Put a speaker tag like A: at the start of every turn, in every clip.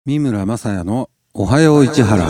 A: 三村雅也のおはよう市原。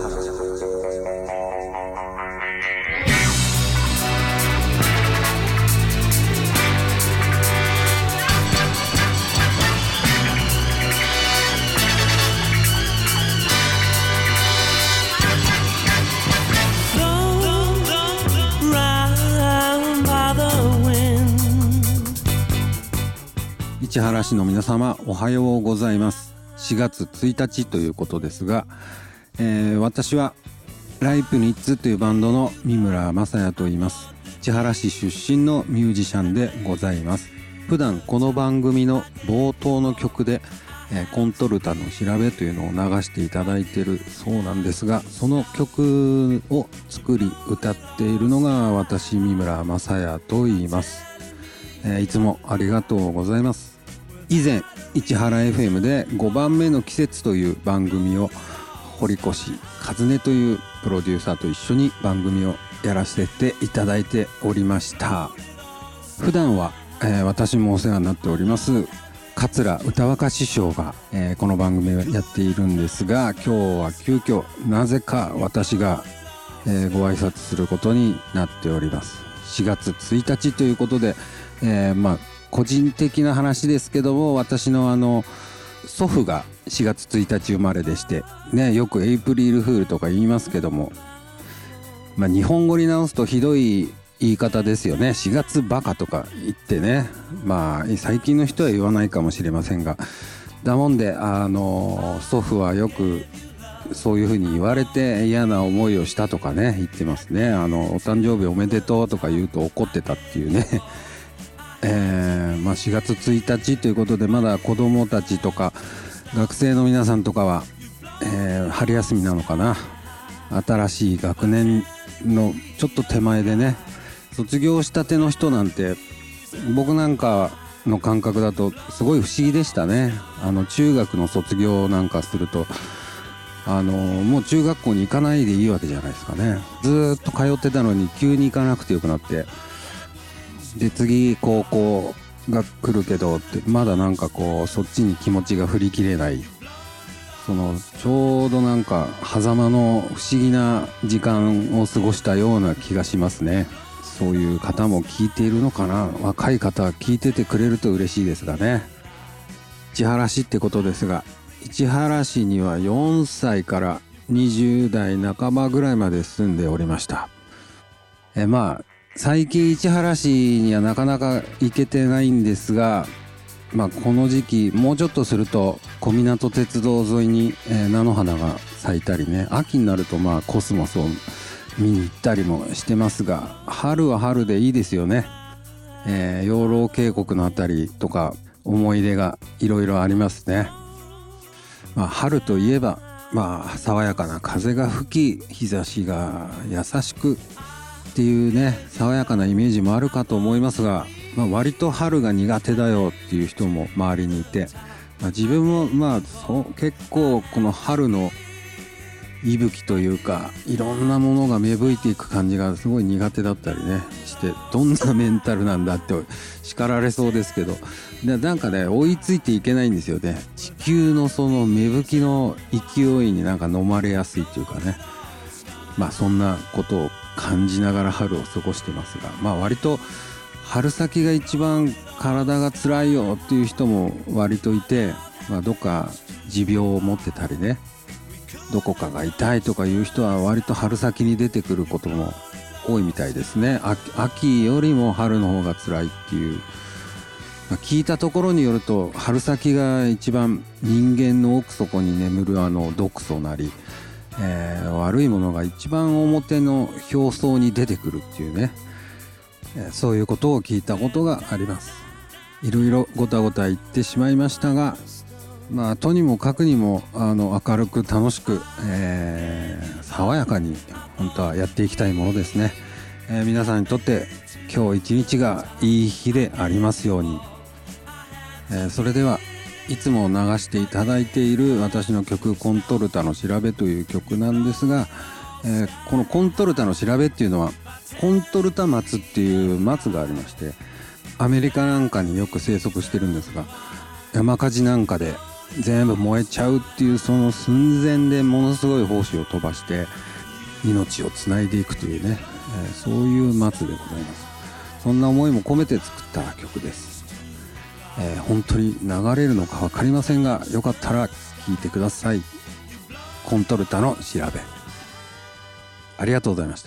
A: 市原市の皆様、おはようございます。4月1日ということですが、私はライプニッツというバンドの三村雅也と言います。市原市出身のミュージシャンでございます。普段この番組の冒頭の曲で、コントルタの調べというのを流していただいているそうなんですが、その曲を作り歌っているのが私三村雅也と言います。いつもありがとうございます。以前市原 FM で5番目の季節という番組を堀越和音というプロデューサーと一緒に番組をやらせていただいておりました。普段は、私もお世話になっております桂歌若師匠が、この番組をやっているんですが、今日は急遽なぜか私が、ご挨拶することになっております。4月1日ということで、個人的な話ですけども、私の祖父が4月1日生まれでしてね、よくエイプリルフールとか言いますけども、日本語に直すとひどい言い方ですよね。4月バカとか言ってね、最近の人は言わないかもしれませんが、だもんで祖父はよくそういうふうに言われて嫌な思いをしたとかね言ってますね。お誕生日おめでとうとか言うと怒ってたっていうね4月1日ということで、まだ子供たちとか学生の皆さんとかは、春休みなのかな。新しい学年のちょっと手前でね、卒業したての人なんて僕なんかの感覚だとすごい不思議でしたね。中学の卒業なんかするともう中学校に行かないでいいわけじゃないですかね。ずっと通ってたのに急に行かなくてよくなって、で次高校が来るけどってまだなんかそっちに気持ちが振り切れない、ちょうどなんか狭間の不思議な時間を過ごしたような気がしますね。そういう方も聞いているのかな。若い方は聞いててくれると嬉しいですがね。市原市ってことですが、市原市には4歳から20代半ばぐらいまで住んでおりました。最近市原市にはなかなか行けてないんですが、この時期もうちょっとすると小湊鉄道沿いに、菜の花が咲いたりね、秋になるとコスモスを見に行ったりもしてますが、春は春でいいですよね。養老渓谷のあたりとか思い出がいろいろありますね。春といえば爽やかな風が吹き、日差しが優しくっていうね、爽やかなイメージもあるかと思いますが、割と春が苦手だよっていう人も周りにいて、自分も結構この春の息吹というか、いろんなものが芽吹いていく感じがすごい苦手だったりねして、どんなメンタルなんだって叱られそうですけど、なんかね追いついていけないんですよね。地球のその芽吹きの勢いになんか飲まれやすいっていうかね、そんなことを感じながら春を過ごしてますが、割と春先が一番体が辛いよっていう人も割といて、どっか持病を持ってたりね、どこかが痛いとかいう人は割と春先に出てくることも多いみたいですね。秋よりも春の方が辛いっていう、聞いたところによると、春先が一番人間の奥底に眠る毒素なり、悪いものが一番表の表層に出てくるっていうね、そういうことを聞いたことがあります。いろいろごたごた言ってしまいましたが、とにもかくにも明るく楽しく、爽やかに本当はやっていきたいものですね。皆さんにとって今日一日がいい日でありますように。それではいつも流していただいている私の曲、コントルタの調べという曲なんですが、このコントルタの調べっていうのはコントルタ松っていう松がありまして、アメリカなんかによく生息してるんですが、山火事なんかで全部燃えちゃうっていうその寸前でものすごい胞子を飛ばして命をつないでいくというね、そういう松でございます。そんな思いも込めて作った曲です。本当に流れるのか分かりませんが、よかったら聴いてください。コントルタの調べ。ありがとうございました。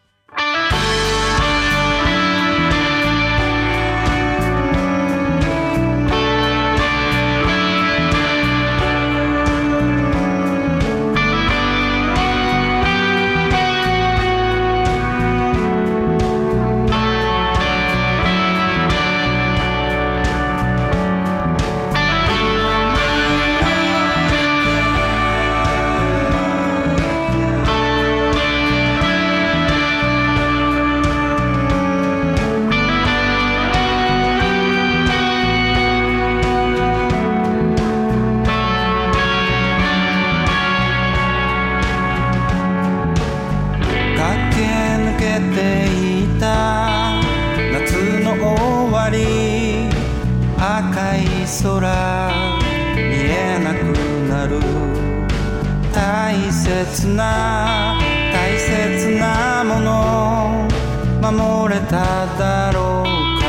B: 大切なもの守れただろうか。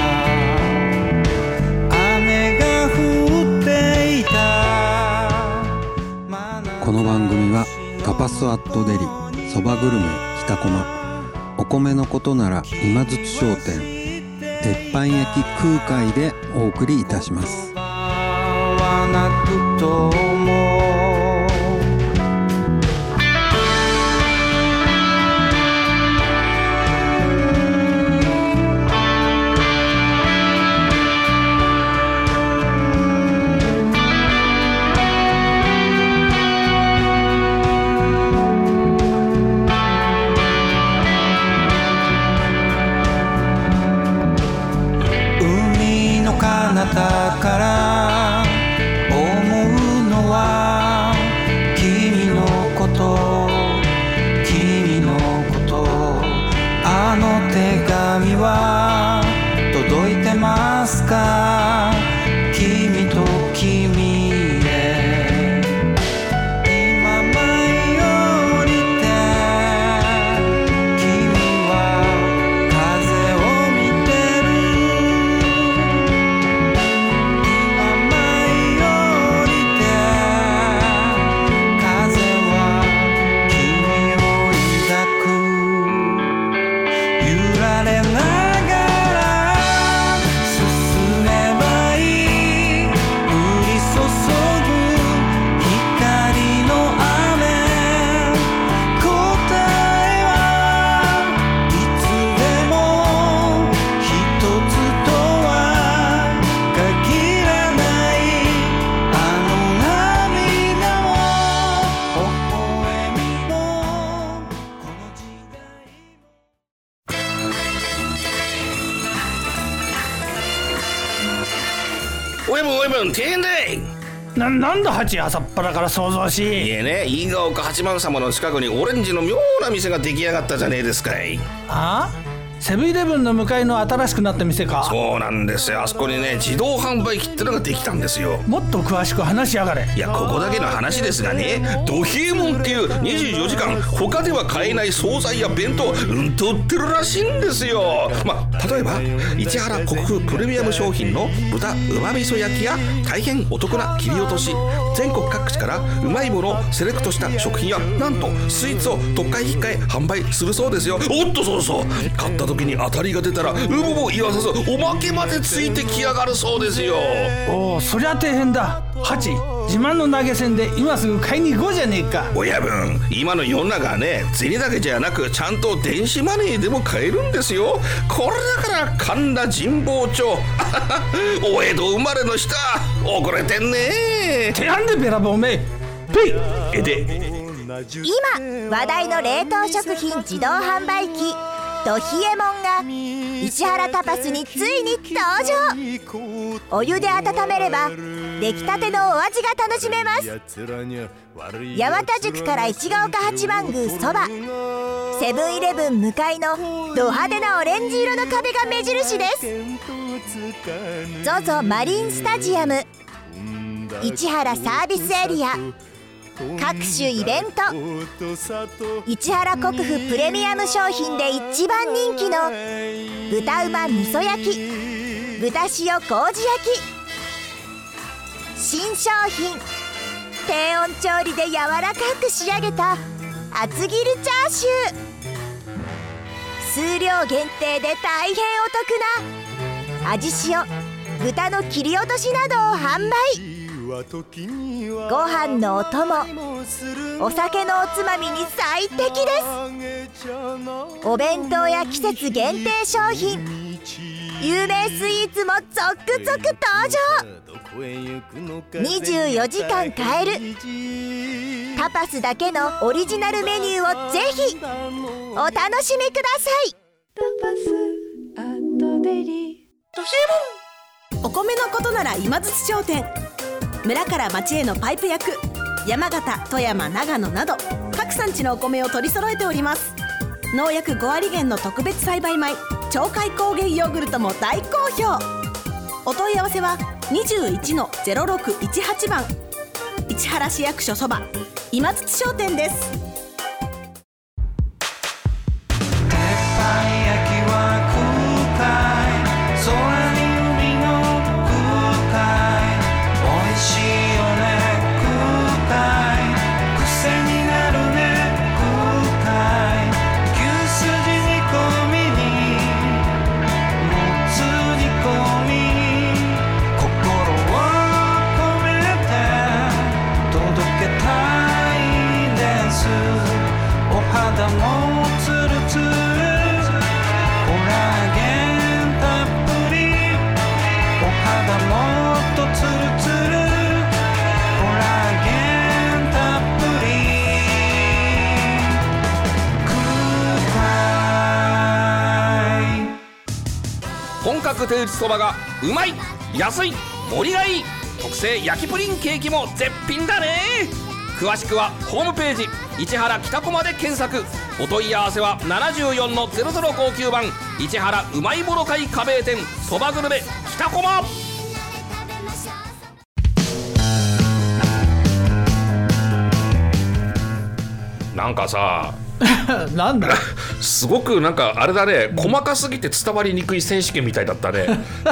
B: 雨が降っていた。
A: この番組はタパスアットデリ、そばグルメ北駒、お米のことなら今津商店、鉄板焼き空海でお送りいたします。
B: 彼方から思うのは君のこと君のこと。あの手紙は届いてますか。君と君へ今舞い降りて君は風を見て
C: 停電
D: なんだハチ、朝っぱらから想像し
C: いえね、飯ヶ丘八幡様の近くにオレンジの妙な店が出来上がったじゃねえですかい。
D: ああ、セブンイレブンの向かいの新しくなった店か。
C: そうなんですよ。あそこにね、自動販売機ってのができたんですよ。
D: もっと詳しく話しやがれ。
C: いや、ここだけの話ですがね、ド冷えもんっていう24時間他では買えない惣菜や弁当と売ってるらしいんですよ。例えば市原国風プレミアム商品の豚うま味噌焼きや大変お得な切り落とし、全国各地からうまいものをセレクトした食品やなんとスイーツを特価引っ換え販売するそうですよ。おっと、そうそう、買った時に当たりが出たら有無も言わさずおまけまでついてきやがるそうですよ。
D: おお、そりゃ大変だ。ハチ、自慢の投げ銭で今すぐ買いに行こうじゃねえか。
C: 親分、今の世の中はね、銭だけじゃなくちゃんと電子マネーでも買えるんですよ。これだから神田神保町お江戸生まれの人遅れてんね。
D: 手handでべらぼうめペイ
C: で
E: 今話題の冷凍食品自動販売機ド冷えもんが石原タパスについに登場。お湯で温めれば出来たてのお味が楽しめます。八幡宿から市ヶ丘八幡宮そば、セブンイレブン向かいのド派手なオレンジ色の壁が目印です。ZOZOマリンスタジアム、 市原サービスエリア、各種イベント、市原国府プレミアム商品で一番人気の豚うま味噌焼き、豚塩麹焼き、新商品低温調理で柔らかく仕上げた厚切りチャーシュー、数量限定で大変お得な味塩豚の切り落としなどを販売。ご飯のお供、お酒のおつまみに最適です。お弁当や季節限定商品、有名スイーツも続々登場。24時間買えるタパスだけのオリジナルメニューをぜひお楽しみください。タパスアットデリ
F: お米のことなら今津商店。村から町へのパイプ役、山形、富山、長野など各産地のお米を取り揃えております。農薬5割減の特別栽培米鳥海高原ヨーグルトも大好評。お問い合わせは 21-0618 番市原市役所そば今津商店です。
C: 本格手打ちそばがうまい、安い、盛りがいい、特製焼きプリンケーキも絶品だね。詳しくはホームページ市原北駒で検索。お問い合わせは 74-0059 番市原うまいもの会加盟店そばグルメ北駒。なんかさ
D: なんだ
C: すごくなんかあれだね、細かすぎて伝わりにくい選手権みたいだったね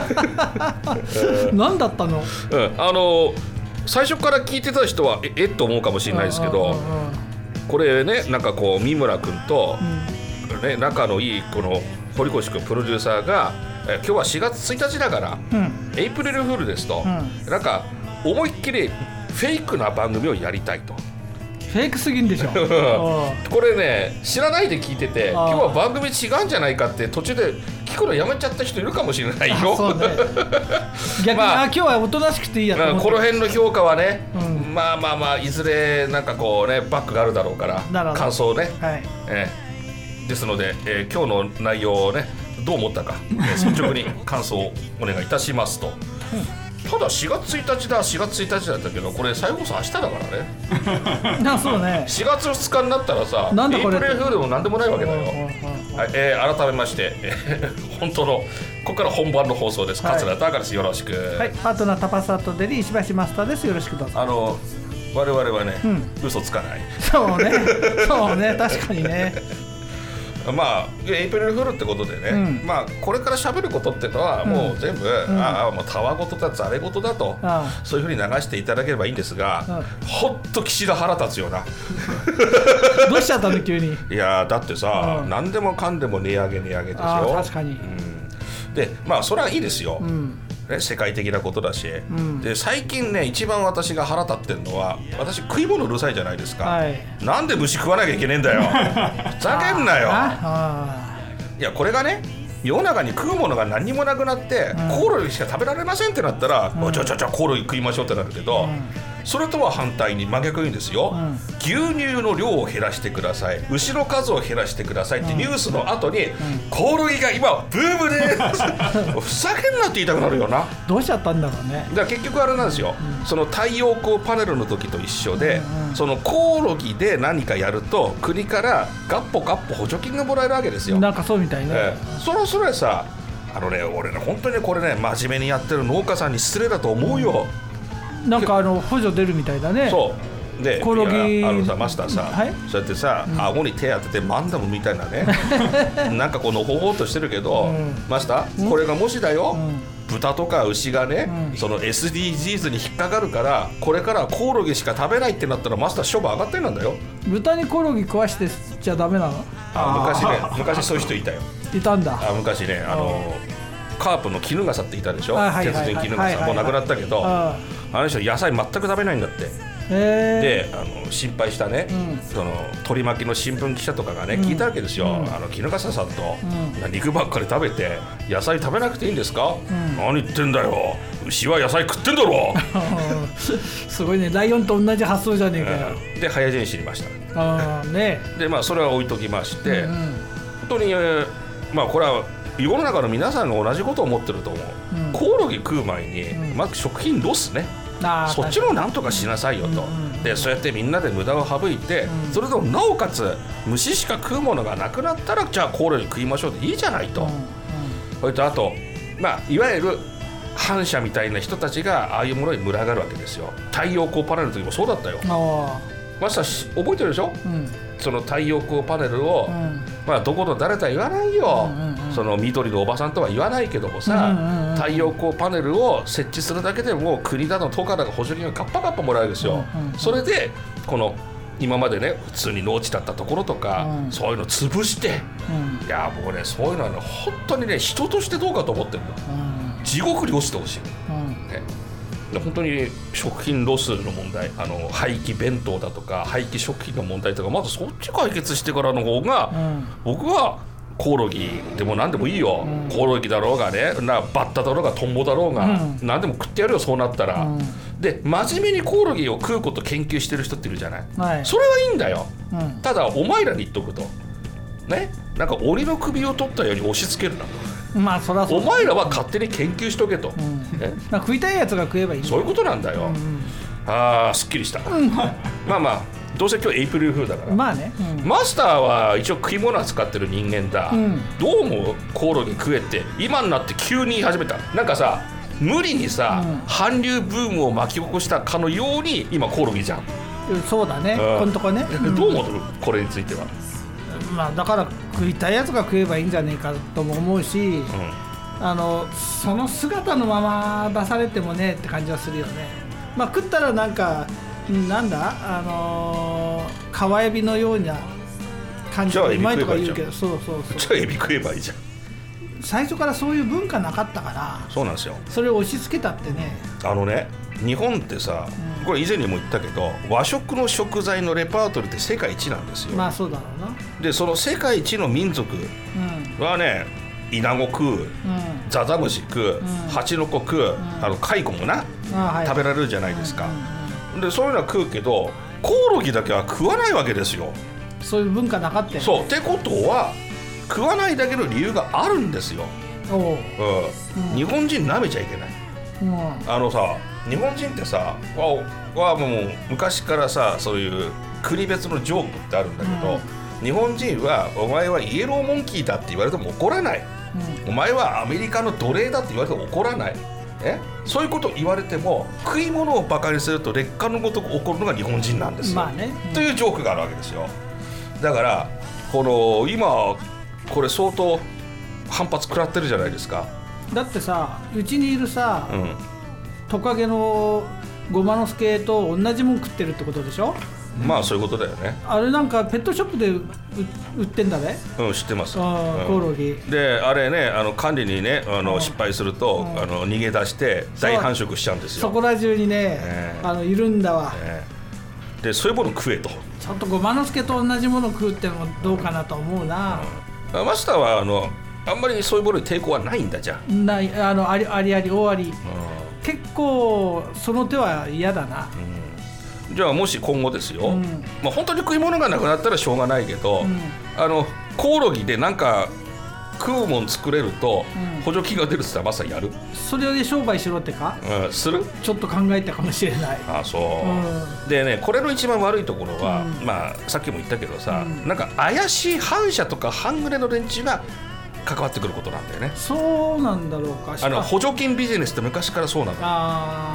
D: 何だったの？
C: 最初から聞いてた人はえっと思うかもしれないですけど、これね、なんかこう三村君と、ね、仲のいいこの堀越君プロデューサーが今日は4月1日だから、エイプリルフールですと、なんか思いっきりフェイクな番組をやりたいと。
D: フェイクすぎんでしょ
C: これね、知らないで聞いてて今日は番組違うんじゃないかって途中で聞くのやめちゃった人いるかもしれないよ。
D: そうね、逆に、今日はおとなしくていいやと思って、
C: この辺の評価はね、まあいずれなんかこうねバックがあるだろうから感想ね、ですので、今日の内容をねどう思ったか、率直に感想をお願いいたしますと。ただ4月1日だったけど、これ再放送明日だからね
D: そうね、
C: 4月2日になったらさ、エイプリルフールでも何でもないわけだよ。改めまして本当のここから本番の放送です。桂高です。よろしく。
D: はい、パートナータパスアットデリ石橋マスターです。よろしくどうぞ。
C: 我々はね、嘘つかない。
D: そうね確かにね
C: まあエイプリルフールってことでね、まあこれから喋ることってのはもう全部、もうたわごとだざれごとだと、そういうふうに流していただければいいんですが、ほんと岸田腹立つよな
D: どうしちゃったの急に。
C: いやだってさ、何でもかんでも値上げでしょ。
D: 確かに、
C: でまあそれはいいですよ、ね、世界的なことだし、で最近ね一番私が腹立ってるのは、私食い物うるさいじゃないですか、なんで虫食わなきゃいけねえんだよふざけんなよ。いやこれがね、世の中に食うものが何にもなくなって、コオロギしか食べられませんってなったら、じゃあコオロギ食いましょうってなるけど、それとは反対に真逆にですよ、牛乳の量を減らしてください、牛の数を減らしてくださいってニュースの後に、コオロギが今ブームでふざけんなって言いたくなるよな。
D: どうしちゃったんだろうね。
C: だから結局あれなんですよ、その太陽光パネルの時と一緒で、そのコオロギで何かやると国からガッポ補助金がもらえるわけですよ。
D: なんかそうみたいね、
C: それさ、俺ね本当にこれね真面目にやってる農家さんに失礼だと思うよ。
D: なんか補助出るみたいだね。
C: そうで、
D: コオロギ
C: さマスターさ、
D: はい、
C: そうやってさ、顎に手当ててマンダムみたいなねなんかこのほほっとしてるけど、マスター、これがもしだよ、豚とか牛がね、その SDGs に引っかかるからこれからコオロギしか食べないってなったらマスター商売上がってんなんだよ。
D: 豚にコオロギ食わしてちゃダメなの？
C: 昔そういう人いたよ。
D: いたんだ。
C: 昔ね、カープの衣笠っていたでしょ。鉄人衣笠、もう亡くなったけど、あの人野菜全く食べないんだって。で心配したね、その取り巻きの新聞記者とかがね、聞いたわけですよ。衣笠さんと、肉ばっかり食べて野菜食べなくていいんですか？何言ってんだよ、牛は野菜食ってんだろ
D: すごいね、ライオンと同じ発想じゃねえかよ。
C: で早死に知りました。
D: ね、
C: でそれは置いときまして、本当にこれは世の中の皆さんが同じことを思ってると思う。コオロギ食う前に、まず食品ロスね、そっちのなんとかしなさいよと。でそうやってみんなで無駄を省いて、それでもなおかつ虫しか食うものがなくなったらじゃあコオロギ食いましょうでいいじゃないと。それとあといわゆる反社みたいな人たちがああいうものに群がるわけですよ。太陽光パネルの時もそうだったよ。マスター覚えてるでしょ、その太陽光パネルを、どこの誰とは言わないよ、その緑のおばさんとは言わないけどもさ、太陽光パネルを設置するだけでも国だの都からが補助金がカッパカッパもらえるんですよ。それでこの今までね普通に農地だったところとか、そういうの潰して、いやもうねそういうのはね本当にね人としてどうかと思ってるの、地獄に落ちてほしい、本当に食品ロスの問題、廃棄弁当だとか廃棄食品の問題とか、まずそっち解決してからの方が、僕はコオロギでも何でもいいよ、コオロギだろうがね、バッタだろうがトンボだろうが、何でも食ってやるよそうなったら、で真面目にコオロギを食うこと研究してる人っているじゃない、それはいいんだよ、ただお前らに言っとくとね、なんか檻の首を取ったように押し付けるなと。
D: そらそう、
C: お前らは勝手に研究しとけと、
D: 食いたいやつが食えばいい、
C: そういうことなんだよ。すっきりした。どうせ今日エイプリルフールだから、マスターは一応食い物扱ってる人間だ、どうもコオロギ食えって今になって急に言い始めた。なんかさ無理にさ、韓流ブームを巻き起こしたかのように今コオロギじゃん。
D: そうだね、このとこね、
C: どう思うこれについては。
D: だから食いたいやつが食えばいいんじゃねえかとも思うし、その姿のまま出されてもねって感じはするよね。食ったらなんかなんだ川エビのような感じでうまいとか言うけど、そう
C: じゃあエビ食えばいいじゃん。
D: 最初からそういう文化なかったから、そうなんですよ。それを押し付けたってね。
C: 日本ってさ、これ以前にも言ったけど和食の食材のレパートリーって世界一なんですよ。
D: そうだろうな。
C: でその世界一の民族はね、イナゴ食う、ザザムシ食う、ハチノコ食う、カイコもな、食べられるじゃないですか。でそういうのは食うけどコオロギだけは食わないわけですよ。
D: そういう文化なかったよね。
C: そうってことは食わないだけの理由があるんですよ。日本人舐めちゃいけない。日本人ってさはもう昔からさそういう国別のジョークってあるんだけど、日本人はお前はイエローモンキーだって言われても怒らない、お前はアメリカの奴隷だって言われても怒らない、そういうこと言われても食い物をバカにすると劣化のごとく怒るのが日本人なんですよ、というジョークがあるわけですよ。だから今これ相当反発食らってるじゃないですか。
D: だってさ、うちにいるさ、トカゲのゴマの助と同じもん食ってるってことでしょ。
C: そういうことだよね。
D: あれなんかペットショップで売ってんだね。
C: 知ってます。
D: コオロギ
C: であれね、管理にね失敗すると、逃げ出して大繁殖しちゃうんですよ。
D: そこら中にね、いるんだわ、
C: でそういうもの食えと。
D: ちょっとゴマの助と同じもの食うってのもどうかなと思うな。
C: マスターはあんまりそういうものに抵抗はないんだ。じゃ
D: ない、あり大あり、結構その手は嫌だな、
C: じゃあもし今後ですよ、本当に食い物がなくなったらしょうがないけど、コオロギでなんか食うもん作れると補助金が出るって言ったらまさにやる。そ
D: れで商売しろってか、
C: する。
D: ちょっと考えたかもしれない。
C: そう、でねこれの一番悪いところは、さっきも言ったけどさ、なんか怪しい反社とか半グレの連中が関わってくることなんだよね。
D: そうなんだろうか。
C: 補助金ビジネスって昔からそうなの。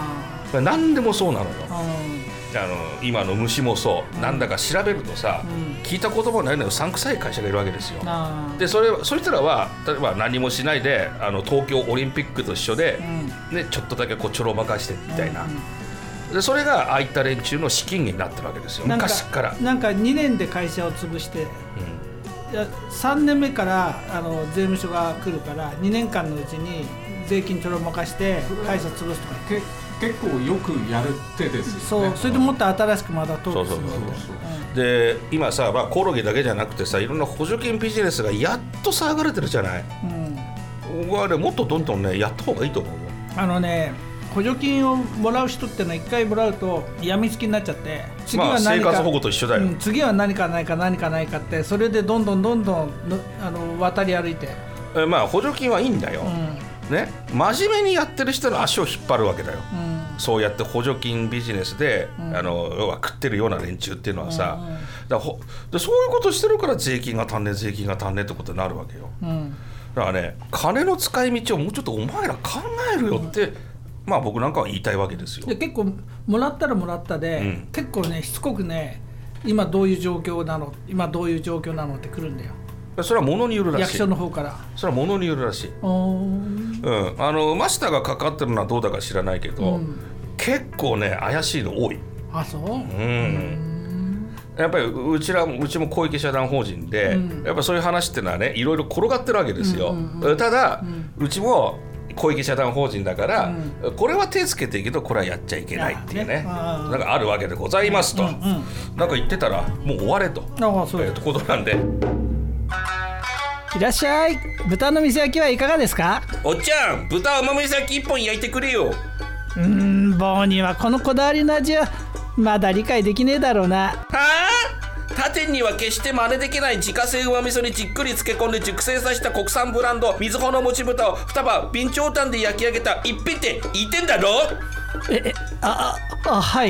C: 何でもそうなのよ。今の虫もそう、なんだか調べるとさ、聞いた言葉もないのよ、うさんくさい会社がいるわけですよ。でそいつらは例えば何もしないで東京オリンピックと一緒で、ね、ちょっとだけこうちょろまかしてみたいな、でそれがああいった連中の資金源になってるわけですよ、昔から。
D: なんか2年で会社を潰して、いや3年目から税務署が来るから2年間のうちに税金ちょろまかして会社潰すとか
G: 結構よくやる手ですよね。
D: それでもっと新しくまた登記する
C: で今さ、コオロギだけじゃなくてさ、いろんな補助金ビジネスがやっと騒がれてるじゃない。僕はね、もっとどんどんねやった方がいいと思うよ。
D: 補助金をもらう人ってのは1回もらうとやみつきになっちゃって、次は何か、
C: 生活保護と一緒だよ、
D: 次は何かないかって、それでどんどん渡り歩いて、
C: 補助金はいいんだよ、ね、真面目にやってる人の足を引っ張るわけだよ、そうやって補助金ビジネスで、要は食ってるような連中っていうのはさ、でそういうことしてるから税金が足んねえってことになるわけよ、だからね、金の使い道をもうちょっとお前ら考えるよって、僕なんかは言いたいわけですよ。
D: で結構もらったらもらったで、結構ねしつこくね、今どういう状況なのって来るんだよ。
C: それは物によるらしい。
D: 役所の方から。
C: それは物によるらしい。マスターがかかってるのはどうだか知らないけど、結構ね怪しいの多い。
D: あ、そう。
C: やっぱりうちも公益社団法人で、やっぱそういう話っていうのはね、いろいろ転がってるわけですよ。ただ、うちも公益社団法人だから、これは手つけていいけどこれはやっちゃいけないっていうね、なんかあるわけでございますと、なんか言ってたらもう終われとことなんで。
D: いらっしゃい。豚の水焼きはいかがですか？
C: おっちゃん、豚うまみ焼き1本焼いてくれよ。
D: 棒にはこのこだわりの味はまだ理解できねえだろうな。
C: はあ？他店には決して真似できない自家製うま味噌にじっくり漬け込んで熟成させた国産ブランドみずほのもち豚を2羽備長炭で焼き上げた一品って言ってんだろ。
D: はい。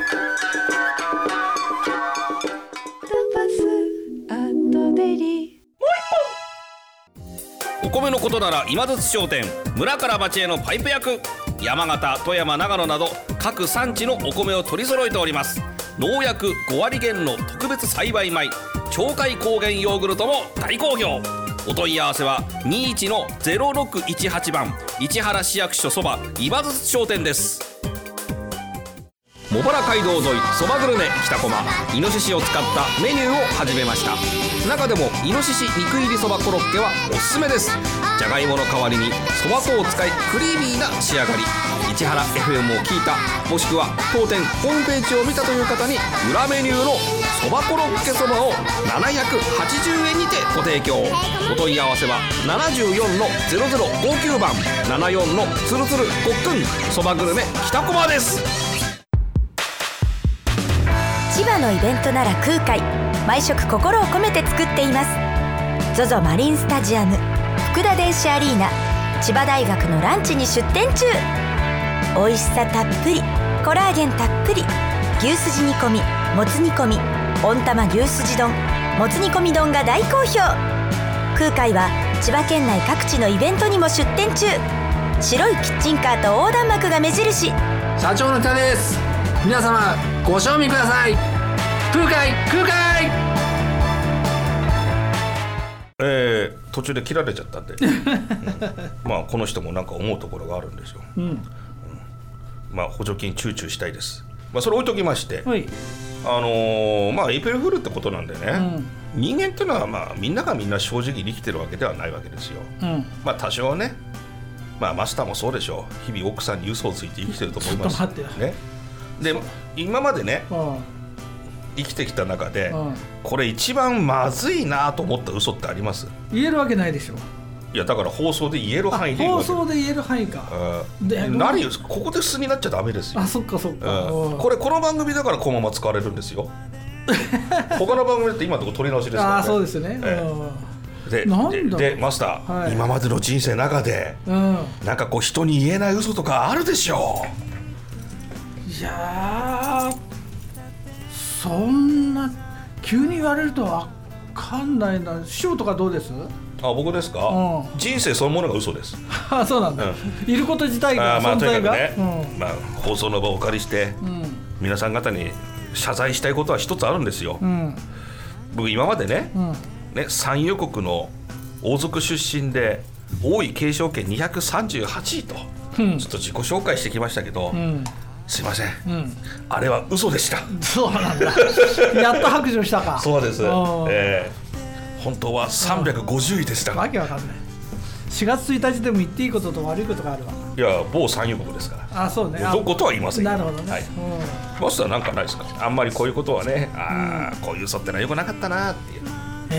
C: お米のことなら今津商店、村から町へのパイプ役、山形、富山、長野など各産地のお米を取り揃えております。農薬5割減の特別栽培米鳥海高原ヨーグルトも大好評。お問い合わせは21-0618番市原市役所そば今津商店です。茂原街道沿いそばグルメ北駒、イノシシを使ったメニューを始めました。中でもイノシシ肉入りそばコロッケはおすすめです。じゃがいもの代わりにそば粉を使いクリーミーな仕上がり。市原 FM を聞いた、もしくは当店ホームページを見たという方に裏メニューのそばコロッケそばを780円にてご提供。お問い合わせは74-0059番74-つるつるごっくんそばグルメ北駒です。
E: 千葉のイベントなら空海、毎食心を込めて作っています。 ZOZO マリンスタジアム、福田電子アリーナ、千葉大学のランチに出店中。美味しさたっぷり、コラーゲンたっぷり、牛すじ煮込み、もつ煮込み、温玉牛すじ丼、もつ煮込み丼が大好評。空海は千葉県内各地のイベントにも出店中。白いキッチンカーと横断幕が目印。
H: 社長の北です。皆様ご賞味ください。空海
C: 途中で切られちゃったんで、この人もなんか思うところがあるんですよ。補助金チューチューしたいです。それ置いときまして、エイプリルフールってことなんでね、人間っていうのはみんながみんな正直に生きてるわけではないわけですよ。多少ね、マスターもそうでしょう。日々奥さんに嘘をついて生きてると思います。
D: ちょっと待ってよ、
C: ね、で今までね、生きてきた中で、これ一番まずいなと思った嘘ってあります？
D: 言えるわけないでしょ。
C: いやだから放送で言える範囲で言うわけ。放送
D: で言える範囲か。
C: 何よ、ここで素になっちゃダメですよ。
D: そっか。こ
C: の番組だからこのまま使われるんですよ。他の番組だって今のところ取り直しですからね。そうですね。でマスター、今までの人生の中で、なんか人に言えない嘘とかあるでしょう？
D: いやそんな急に言われると分かんないな。師匠とかどうです？
C: 僕ですか、人生そのものが嘘です。
D: そうなんだ、いること自体が存在が、
C: 放送の場をお借りして、皆さん方に謝罪したいことは一つあるんですよ。僕今までね、産油国の王族出身で王位継承権238位と、ちょっと自己紹介してきましたけど、すいません、あれは嘘でした。
D: そうなんだやっと白状したか。
C: そうです、本当は350位でした。
D: わけわかんない。4月1日でも言っていいことと悪いことがあるわ。
C: いや、某産油国ですから。
D: そうね。
C: どことは言いません。
D: なるほどね。
C: マスターなんかないですか。あんまりこういうことはね、こういう嘘ってのは良くなかったなっていう。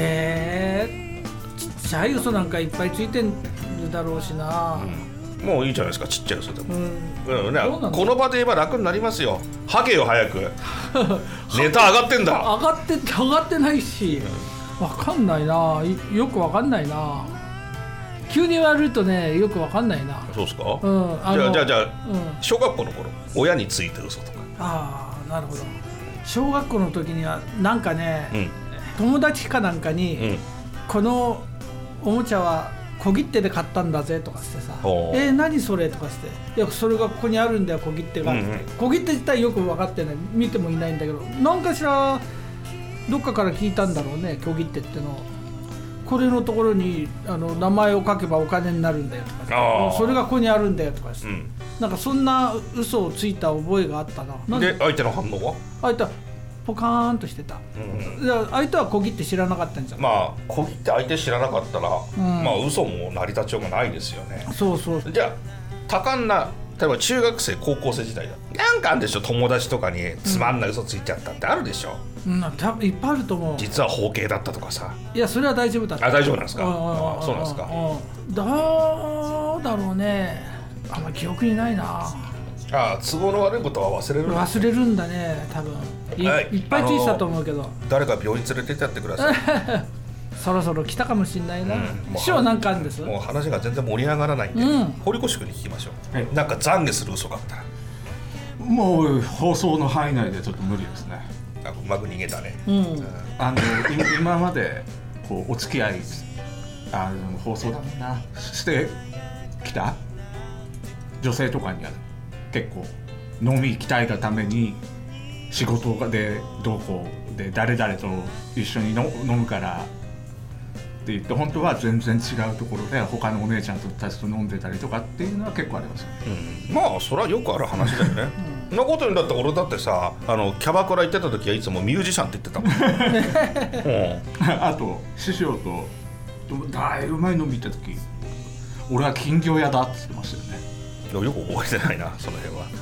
D: ちっちゃい嘘なんかいっぱいついてるだろうしな。
C: もういいじゃないですか、ちっちゃい嘘でも。この場で言えば楽になりますよ。はけよ早くネタ上がってんだ。
D: 上がってないし、わかんないな。よくわかんないな。急に言われるとね、よくわかんないな。
C: そうですか。じゃあ、小学校の頃親について嘘とか。
D: なるほど。小学校の時にはなんかね、友達かなんかに、このおもちゃは小切手で買ったんだぜとかしてさ、何それとかして、いやそれがここにあるんだよ小切手が、小切手自体よく分かってない、見てもいないんだけど、何かしらどっかから聞いたんだろうね、小切手っての。これのところに名前を書けばお金になるんだよとか、それがここにあるんだよとかして、なんかそんな嘘をついた覚えがあったな。
C: で相手の反応は？
D: 相手はポカーンとしてた。相手は小切手知らなかったんじゃない。
C: 小切手相手知らなかったら、嘘も成り立ちようがないですよね。
D: そうそう。
C: じゃあ多感な、例えば中学生高校生時代だ、なんかあるでしょ、友達とかにつまんない嘘ついちゃったってあるでしょ。
D: 多分いっぱいあると思う。
C: 実は包茎だったとかさ。
D: いやそれは大丈夫だった。
C: 大丈夫なんですか。そうなんですか。
D: どうだろうね、あんまり記憶にないな。
C: 都合の悪いことは忘れる。
D: 忘れるんだね、多分。いっぱいついてたと思うけど。
C: 誰か病院連れてってやってください
D: そろそろ来たかもしれないな。師匠なんかあるんです。
C: もう話が全然盛り上がらないんで、堀越君に聞きましょう。なんか懺悔する嘘があったら。
G: もう放送の範囲内でちょっと無理ですね。
C: うまく逃げたね。
G: 今までこうお付き合い放送だもんなしてきた女性とかには結構飲み行きたいがために仕事でどうこうで誰々と一緒に飲むからって言って、本当は全然違うところで他のお姉ちゃんたちと飲んでたりとかっていうのは結構ありますよね。
C: それはよくある話だよねそんなこと言うんだったら俺だってさ、キャバクラ行ってた時はいつもミュージシャンって言ってたもん
G: あと師匠とだいぶ前飲み行った時、俺は金魚屋だって言ってましたよね。
C: よく覚えてないなその辺は。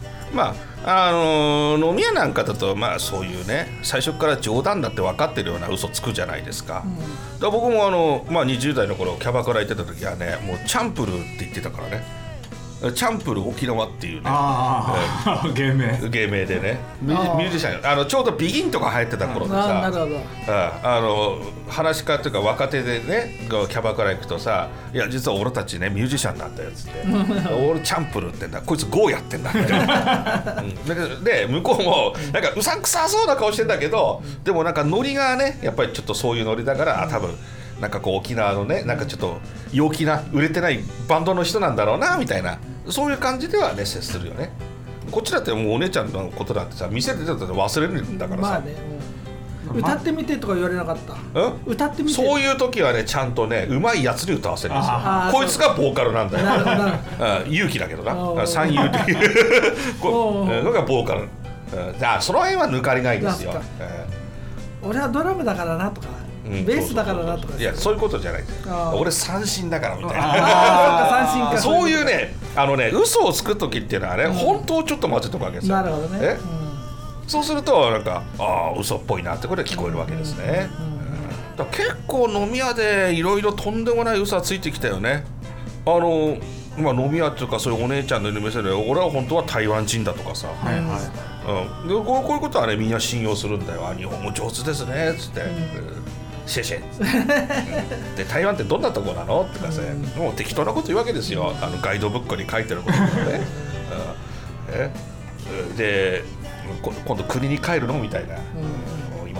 C: 飲み屋なんかだとそういうね、最初から冗談だって分かってるような嘘つくじゃないですか。だから僕も20代の頃キャバクラ行ってた時はね、もうチャンプルーって言ってたからね。チャンプル沖縄っていうね、
G: 芸
C: 名でね、ミュージシャン、ちょうどビギンとか流行ってた頃でさ、
D: なるほど。
C: 話し家というか若手でねキャバクラ行くとさ、いや実は俺たちねミュージシャンなんだよっつって俺チャンプルってんだ、こいつゴーやってんだみたいなで向こうもなんかうさんくさそうな顔してんだけど、でもなんかノリがねやっぱりちょっとそういうノリだから、多分なんかこう沖縄のね、なんかちょっと陽気な売れてないバンドの人なんだろうなみたいな、そういう感じではね接するよね。こっちだってもうお姉ちゃんのことなんてさ、店で出たら忘れるんだからさ。
D: 歌ってみてとか言われなかった？歌ってみて。そう
C: いう時はねちゃんとねうまいやつに歌わせるんですよ。こいつがボーカルなんだよ。勇気だけどな、三遊っていうのがボーカル。その辺は抜かりないんですよ。
D: 俺はドラムだからなとか、ベースだからなとか。
C: いやそういうことじゃない。俺三振だからみたいな。
D: 三振か。
C: そういうね嘘をつく時っていうのはね、本当をちょっと混ぜとくわけですよ。
D: なるほどね。
C: そうするとなんか嘘っぽいなってことが聞こえるわけですね。だから結構飲み屋でいろいろとんでもない嘘はついてきたよね。飲み屋とかそういうお姉ちゃんのいる店で俺は本当は台湾人だとかさ、でこういうことはねみんな信用するんだよ。日本も上手ですねっつって、シェシェで台湾ってどんなとこなのとかさ、もう適当なこと言うわけですよ。ガイドブックに書いてることとかねで今度国に帰るのみたいな、今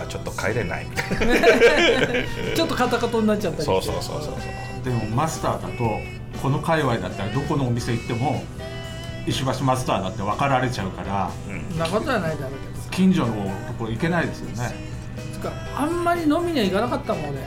C: ちょっと帰れないみたいな
D: ちょっと片言になっちゃったりして。
C: そう
G: でもマスターだとこの界隈だったらどこのお店行っても石橋マスターだって分かられちゃうから、
D: そんなことはないだろうけど、
G: 近所のところ行けないですよね。
D: つかあんまり飲みには行かなかったもん俺。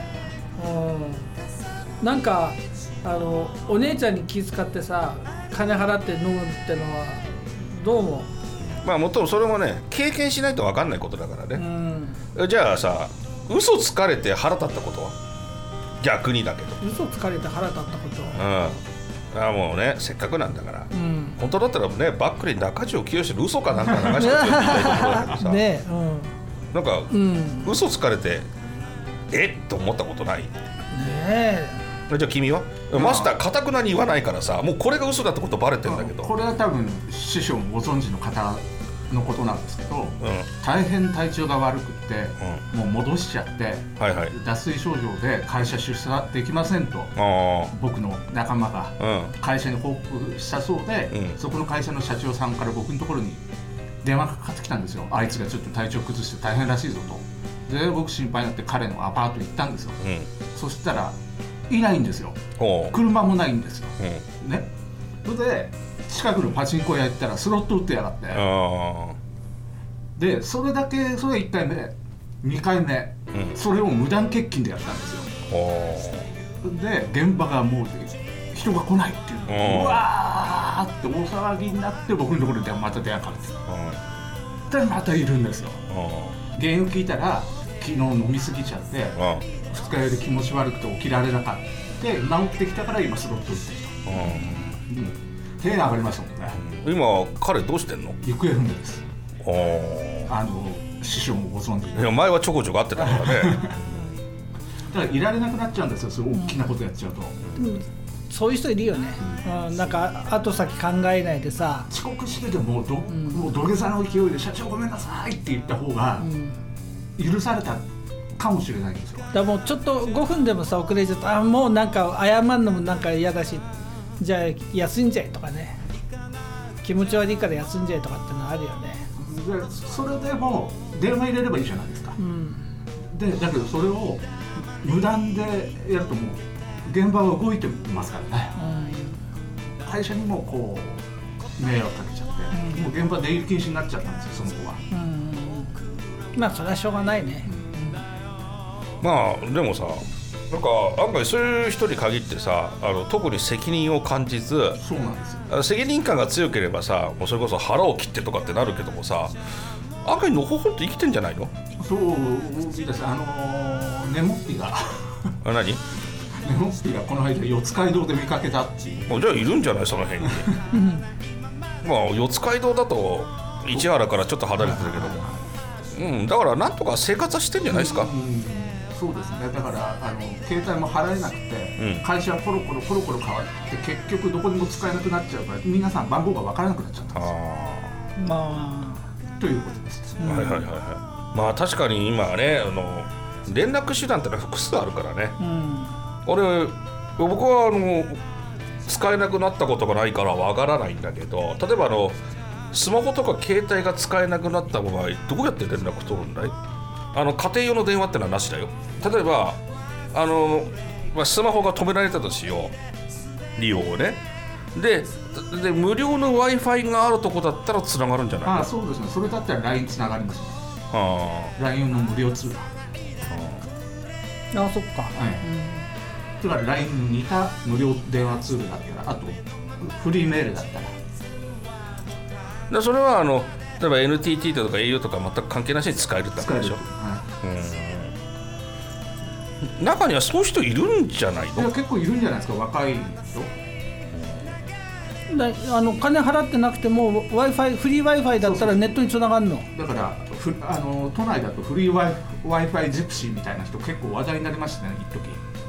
D: なんかお姉ちゃんに気遣ってさ、金払って飲むってのはどうも。
C: まあもっともそれもね経験しないと分かんないことだからね。じゃあさ、嘘つかれて腹立ったことは？逆にだけど。
D: 嘘つかれて腹立ったこと。
C: もうね、せっかくなんだから、本当だったらね、バックに中条きよしの嘘かなんか流しておきたいところだけどさ
D: ね、
C: なんか、嘘つかれてと思ったことない？ね
D: え。
C: じゃあ君は？マスターかたくなに言わないからさ、もうこれが嘘だってことバレてんだけど。
G: これは多分師匠もご存知の方のことなんですけど、大変体調が悪くって、もう戻しちゃって、脱水症状で会社出社できませんと、僕の仲間が会社に報告したそうで、そこの会社の社長さんから僕のところに電話がかかってきたんですよ。あいつがちょっと体調崩して大変らしいぞと。で僕心配になって彼のアパート行ったんですよ。そしたらいないんですよ。車もないんですよ。ね。それで近くのパチンコ屋行ったらスロット打ってやがって。でそれ1回目、2回目、それを無断欠勤でやったんですよ。で現場がもう人が来ないっていう、うわーって大騒ぎになって、僕のところでまた電話かかってきて、またいるんですよ。原因を聞いたら昨日飲みすぎちゃって二日酔いで気持ち悪くて起きられなかった。治ってきたから今スロット打ってると。手上がりましたもんね。
C: 今彼どうしてんの？
G: 行方不明です。師匠もご存知で。
C: いや前はちょこちょこ会ってたからね
G: だからいられなくなっちゃうんですよ、そういう大きなことやっちゃうと。
D: そういう人いるよね。なんか後先考えないでさ、
G: 遅刻しててももう土下座の勢いで社長ごめんなさいって言った方が許されたかもしれないんですよ。
D: だからもうちょっと5分でもさ遅れちゃった、もうなんか謝るのもなんか嫌だし、じゃあ休んじゃえとかね、気持ち悪いから休んじゃえとかってのあるよね。
G: でそれでも電話入れればいいじゃないですか。だけどそれを無断でやるともう現場は動いてますからね。会社にもこう迷惑かけちゃって、もう現場出入り禁止になっちゃったんですよ、その子は。
D: まあそれはしょうがないね。
C: まあでもさ、なんか案外そういう人に限ってさ、特に責任を感じず、
G: そうなんですよ。
C: 責任感が強ければさ、もうそれこそ腹を切ってとかってなるけどもさ、案外のほほんと生きてんじゃないの？
G: そうです。ネモッピが
C: 何？
G: ネモッピがこの間四街道で見かけたっていう。
C: じゃあいるんじゃないその辺にまあ四街道だと市原からちょっと離れてるけども、だからなんとか生活はしてんじゃないですか。
G: そうですね。だから携帯も払えなくて、会社はコロコロ変わって結局どこにも使えなくなっちゃうから、皆さん番号が分からなくなっちゃったんですよ。ということです。
C: まあ確かに今ね、連絡手段ってのは複数あるからね。僕は使えなくなったことがないからわからないんだけど、例えばスマホとか携帯が使えなくなった場合どうやって連絡取るんだい？家庭用の電話ってのはなしだよ。例えばスマホが止められたとしよう、利用をね。で無料の Wi-Fi があるとこだったらつながるんじゃないか。
G: そうですね。それだったら LINE つながりますね。LINE の無料通話。
D: そっか。
G: だから LINE に似た無料電話ツールだったら、あとフリーメールだったら。
C: それは例えば NTT とか au とか全く関係なしに使えるってわけでしょ。中にはそういう人いるんじゃないの？
G: いや結構いるんじゃないですか、若い人。
D: 金払ってなくても Wi-Fi フリー Wi-Fi だったらネットにつながるの？
G: だから都内だとフリー Wi-Fi ジプシーみたいな人結構話題になりましたね、一時。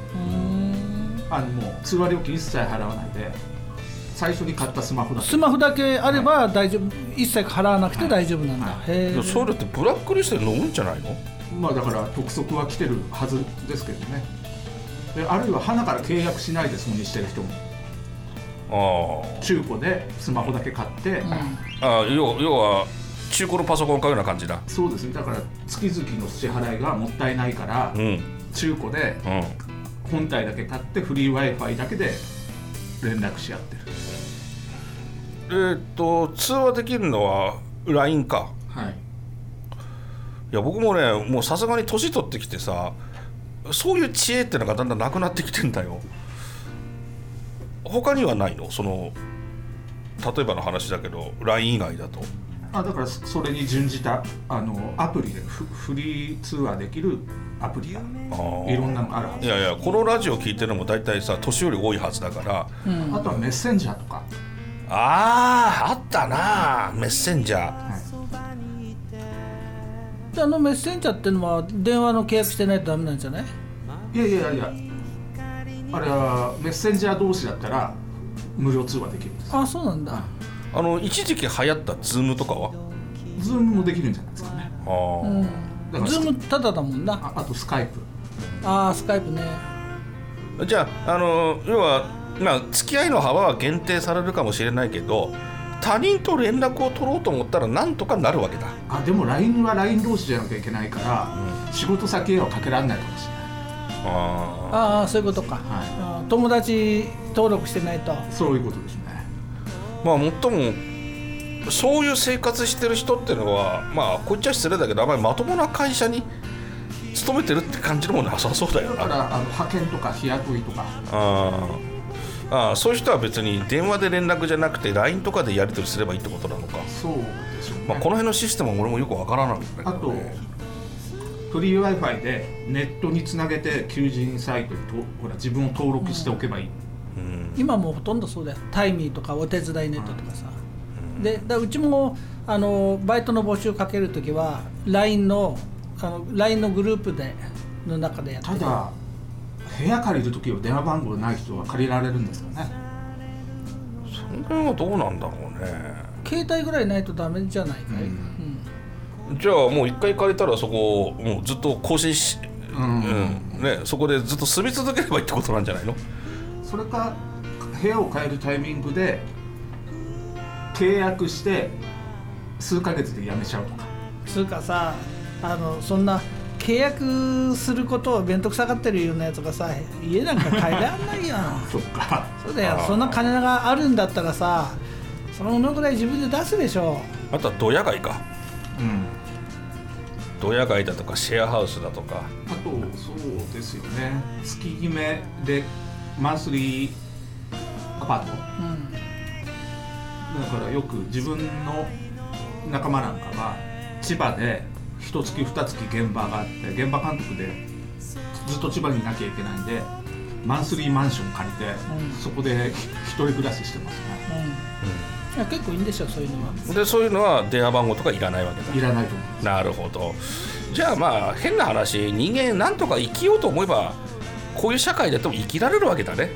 G: もう通話料金一切払わないで、最初に買ったスマホ
D: だけあれば大丈夫、一切払わなくて大丈夫なんだ。
C: それってブラックリストで飲むんじゃないの？
G: まあだから督促は来てるはずですけどね。であるいは花から契約しないで損にしてる人も。中古でスマホだけ買って、
C: 要は中古のパソコン買うような感じだ。
G: そうですね。だから月々の支払いがもったいないから、中古で本体だけ買ってフリー Wi-Fi だけで連絡し合ってる。
C: 通話できるのは LINE か。
G: はい。
C: いや僕もねもうさすがに年取ってきてさ、そういう知恵ってのがだんだんなくなってきてんだよ。他にはないの？その例えばの話だけど LINE 以外だと。
G: だからそれに準じたアプリでフリー通話できるアプリがいろんなのがあるはず。
C: いやいやこのラジオ聞いてるのも大体さ年寄り多いはずだから、
G: あとはメッセンジャーとか。
C: あったなメッセンジャー、はい、
D: メッセンジャーってのは電話の契約してないとダメなんじゃない？
G: いやあれはメッセンジャー同士だったら無料通話できるんです。
D: そうなんだ。
C: 一時期流行ったズームとかは？
G: ズームもできるんじゃないですかね。
D: ズームただだもんな。
G: あとスカイプ。
D: スカイプね。
C: じゃあ要は付き合いの幅は限定されるかもしれないけど、他人と連絡を取ろうと思ったらなんとかなるわけだ。
G: でも LINE は LINE 同士じゃなきゃいけないから、仕事先へはかけられないかもしれない。
D: そういうことか、
G: はい、
D: 友達登録してないと。
G: そういうことですね。
C: もっともそういう生活してる人っていうのはこっちは失礼だけどあまりまともな会社に勤めてるって感じのもなさそうだよな。
G: だから派遣とか日雇いとか
C: そういう人は別に電話で連絡じゃなくて LINE とかでやり取りすればいいってことなのか。
G: そうでしょうね。
C: この辺のシステムは俺もよくわからないんだけど、ね、
G: あとフリー Wi-Fi でネットにつなげて求人サイトに自分を登録しておけばいい、
D: 今もうほとんどそうだよ。タイミーとかお手伝いネットとかさ、でうちもバイトの募集かけるときは LINE のグループの中でやってる。
G: ただ部屋借りるときは電話番号ない人は借りられるんですかね。
C: その辺はどうなんだろうね。
D: 携帯ぐらいないとダメじゃないかい、
C: じゃあもう一回借りたらそこをもうずっと更新し、そこでずっと住み続ければいいってことなんじゃないの？
G: それか部屋を変えるタイミングで契約して数ヶ月で辞めちゃうとか。
D: つうかさそんな契約することを面倒くさがってるようなやつがさ家なんか変えらんないよ
G: そっか。
D: そうだよ。そんな金があるんだったらさそのぐらい自分で出すでしょ。
C: あとはドヤ街か。ドヤ街だとかシェアハウスだとか。
G: あとそうですよね。月決めでマンスリーアパート、だからよく自分の仲間なんかが千葉で1月2月現場があって現場監督でずっと千葉にいなきゃいけないんでマンスリーマンション借りて、そこで一人暮らししてますね。
D: いや結構いいんでしょそういうのは。
C: でそういうのは電話番号とかいらないわけだ。
G: いらないと思います。
C: なるほど。じゃあ変な話、人間なんとか生きようと思えばこういう社会でも生きられるわけだね。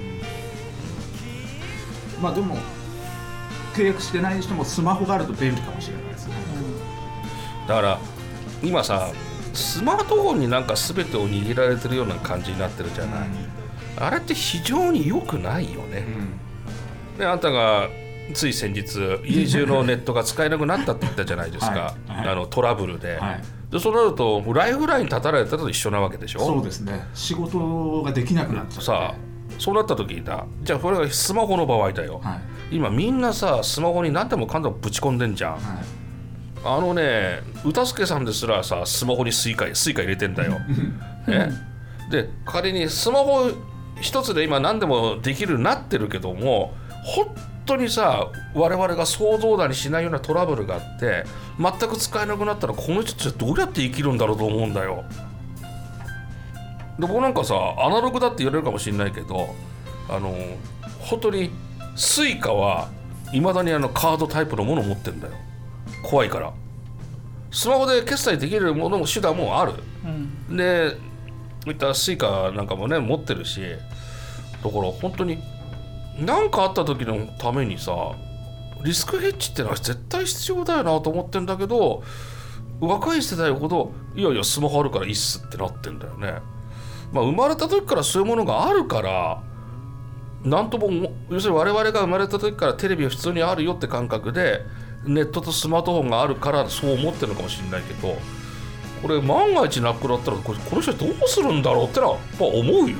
G: でも契約してない人もスマホがあると便利かもしれないですね。
C: だから今さスマートフォンになんか全てを握られてるような感じになってるじゃない、あれって非常に良くないよね、であんたがつい先日家中のネットが使えなくなったって言ったじゃないですかトラブルで、でそうなるとライフライン立たれたと一緒なわけでしょ。
G: そうですね。仕事ができなくなっちゃう、
C: さあそうなった時だ。じゃあこれがスマホの場合だよ、今みんなさスマホに何でもかんでもぶち込んでんじゃん、歌助さんですらさスマホにスイカ入れてんだよ、で仮にスマホ一つで今何でもできるようになってるけども、本当にさ我々が想像だにしないようなトラブルがあって全く使えなくなったらこの人たちどうやって生きるんだろうと思うんだよ。で僕なんかさアナログだって言われるかもしれないけど本当にスイカはいまだにカードタイプのものを持ってるんだよ。怖いから。スマホで決済できるものも手段もある、でこういったスイカなんかもね持ってるし、だから本当に何かあった時のためにさリスクヘッジってのは絶対必要だよなと思ってんだけど、若い世代ほどいやいやスマホあるからいいっすってなってんだよね。生まれた時からそういうものがあるからなんとも、要するに我々が生まれた時からテレビは普通にあるよって感覚でネットとスマートフォンがあるからそう思ってるのかもしれないけど、これ万が一なくなったらこの人どうするんだろうってのはやっぱ思うよ、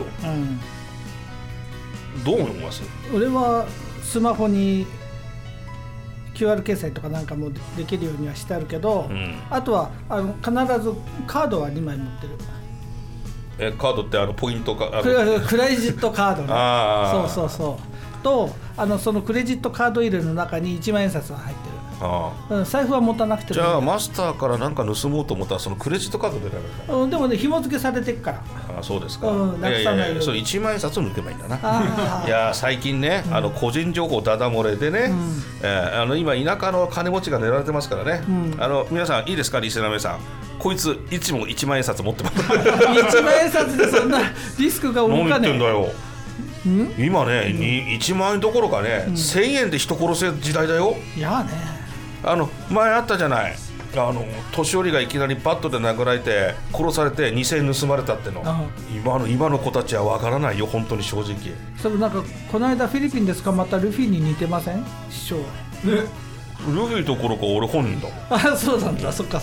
C: どう思います？
D: 俺はスマホに QR 決済とかなんかもできるようにはしてあるけど、あとは必ずカードは2枚持ってる。
C: カードってポイントか
D: クレジットカードね。そうとそのクレジットカード入れの中に1万円札が入ってる。財布は持たなくても。
C: じゃあマスターからなんか盗もうと思ったらそのクレジットカードでられるから、
D: でもね紐付けされてるから。そうですか。なくさないように。
C: それ1万円札を抜けばいいんだな。いや最近ね、個人情報ダダ漏れでね、今田舎の金持ちが狙われてますからね、皆さんいいですか、リスナーの皆さん、こいついつも1万円札持ってます。
D: 1万円札でそんなリスクが動かねえ。
C: 何言ってんだよ。今ね、1万円どころかね、1000円で人殺せる時代だよ。
D: いやね、
C: 前あったじゃない、年寄りがいきなりバットで殴られて殺されて2000円盗まれたっての。今の子たちは分からないよ本当に、正直。
D: それなんかこの間フィリピンで捕まったルフィに似てません？師匠。
C: ルフィどころか俺本人だもん。
D: そうなんだ、そっか。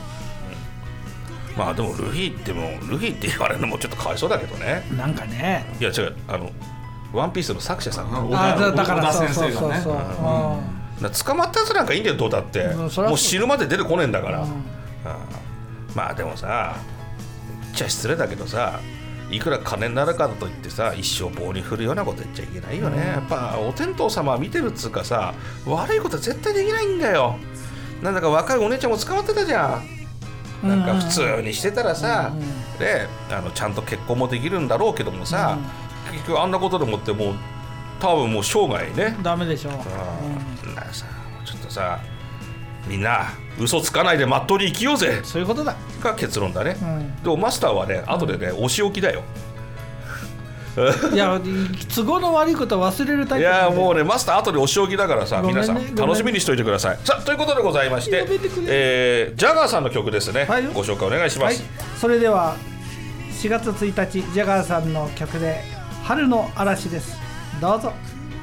C: まあでもルフィって言われるのもちょっとかわいそうだけどね。
D: なんかね。
C: いや違う、ワンピースの作者さんが、
D: だから先生がね、
C: 捕まったやつなんかいいんだよ、どうだって、もう死ぬまで出てこねえんだから、まあでもさ、言っちゃ失礼だけどさ、いくら金になるからといってさ、一生棒に振るようなこと言っちゃいけないよね。やっぱお天道様は見てるっつうかさ、悪いことは絶対できないんだよ。なんだか若いお姉ちゃんも捕まってたじゃん。なんか普通にしてたらさ、でちゃんと結婚もできるんだろうけどもさ、結局あんなことでもってもう多分もう生涯ね
D: ダメでしょ。
C: さちょっとさ、みんな嘘つかないでまっとうに生きようぜ。
D: そういうことだ
C: が結論だね。でもマスターはね、後でね、お仕置きだよ。
D: いや、都合の悪いことは忘れるタイプ。
C: いやもうね、マスター後でお仕置きだからさ、皆さん楽しみにしておいてください。さあ、ということでございまして、ジャガーさんの曲ですね、ご紹介お願いします。
D: それでは4月1日、ジャガーさんの曲で春の嵐です。どうぞ。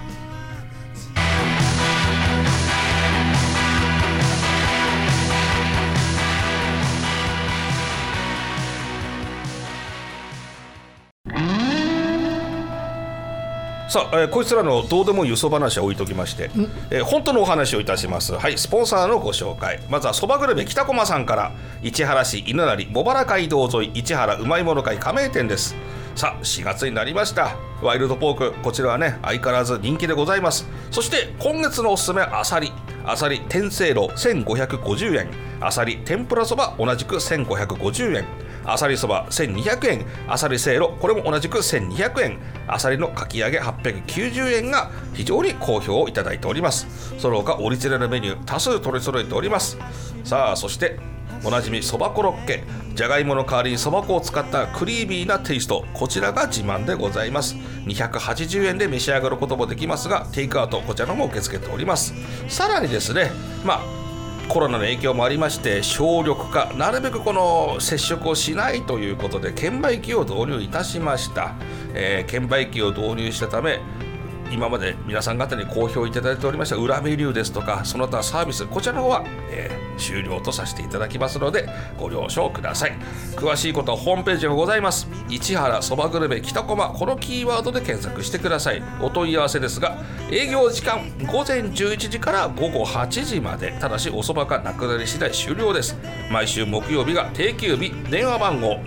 C: さあ、こいつらのどうでもいい嘘話は置いときまして、本当のお話をいたします。はい、スポンサーのご紹介。まずはそばグルメ北駒さんから、市原市犬成茂原街道沿い市原うまいもの会加盟店です。さあ、4月になりました。ワイルドポーク、こちらはね、相変わらず人気でございます。そして今月のおすすめ、アサリ天せいろ1550円、アサリ天ぷらそば同じく1550円、アサリそば1200円、アサリせいろこれも同じく1200円、アサリのかき揚げ890円が非常に好評をいただいております。その他オリジナルメニュー多数取り揃えております。さあ、そしておなじみそばコロッケ、じゃがいもの代わりにそば粉を使ったクリーミーなテイスト、こちらが自慢でございます。280円で召し上がることもできますが、テイクアウトこちらのも受け付けております。さらにですね、コロナの影響もありまして省力化、なるべくこの接触をしないということで券売機を導入いたしました。券売機を導入したため、今まで皆さん方に好評いただいておりました裏メニューですとか、その他サービス、こちらの方は、終了とさせていただきますのでご了承ください。詳しいことはホームページがございます。市原そばグルメ北駒、このキーワードで検索してください。お問い合わせですが、営業時間午前11時から午後8時まで、ただしおそばがなくなり次第終了です。毎週木曜日が定休日、電話番号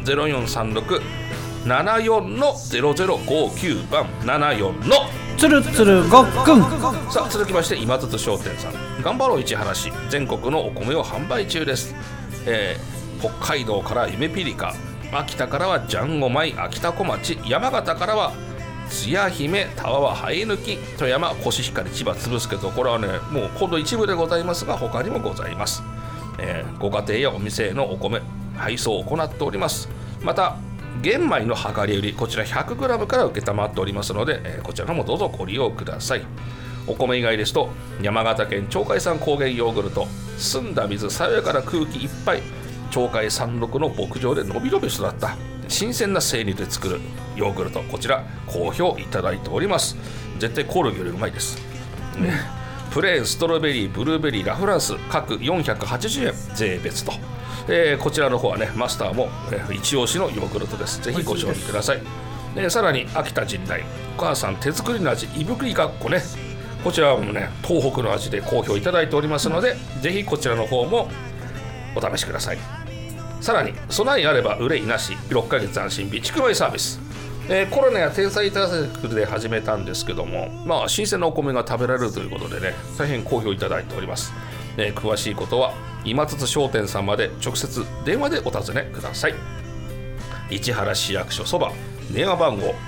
C: 0436-74-0059番74の
D: つるつるごっくん。
C: さあ、続きまして今津商店さん、頑張ろう市原市、全国のお米を販売中です。北海道からゆめぴりか、秋田からはジャンゴ米、秋田小町、山形からはつや姫、たわわ生え抜き、富山コシヒカリ、千葉つぶすけと、これはねもう今度一部でございますが他にもございます。ご家庭やお店へのお米配送を行っております。また玄米の量り売り、こちら 100g から承っておりますので、こちらもどうぞご利用ください。お米以外ですと、山形県鳥海山高原ヨーグルト、澄んだ水、爽やかな空気いっぱい、鳥海山麓の牧場でのびのび育った新鮮な生乳で作るヨーグルト、こちら好評いただいております。絶対コオロギよりうまいです、 プレーン、ストロベリー、ブルーベリー、ラフランス各480円税別と、こちらの方はねマスターも、一押しのヨーグルトです。ぜひご賞味ください。さらに秋田陣内お母さん手作りの味いぶくりがっこね、こちらもね東北の味で好評いただいておりますので、ぜひこちらの方もお試しください。さらに備えあれば憂いなし6ヶ月安心備蓄米サービス、コロナや天災対策で始めたんですけども、新鮮なお米が食べられるということでね大変好評いただいております。詳しいことは今津商店さんまで直接電話でお尋ねください。市原市役所そば電話番号